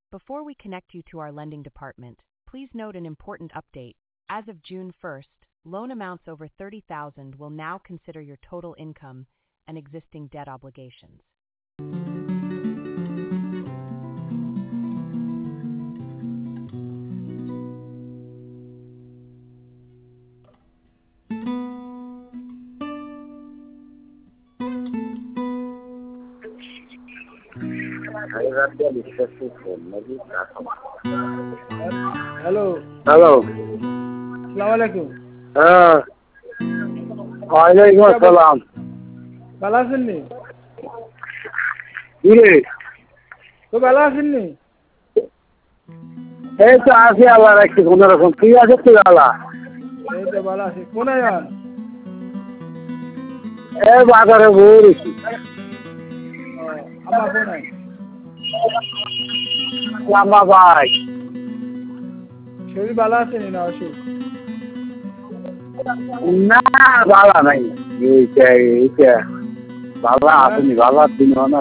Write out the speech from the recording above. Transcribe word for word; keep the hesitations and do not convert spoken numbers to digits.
Before we connect you to our lending department, please note an important update. As of June first, loan amounts over thirty thousand will now consider your total income and existing debt obligations. Hello, hello. আসসালামু আলাইকুম। হ্যাঁ, ওয়ালাইকুম আসসালাম। ভালো আছেন নি? কি রে? তো ভালো আছেন নি? এই তো আছি আল্লাহ রাখছি কোনো রকম। তুই আছিস তো ভালো? এই তো ভালো আছি। কোনায় যান? এই বাজারে বসেছি। ও, আমার কোনায়? লাম্বা ভাই। শরীর ভালো আছে নি না অসুখ? না ভালো নাই। এইটা এইটা ভালো আসেনি, ভালো দিন হয় না।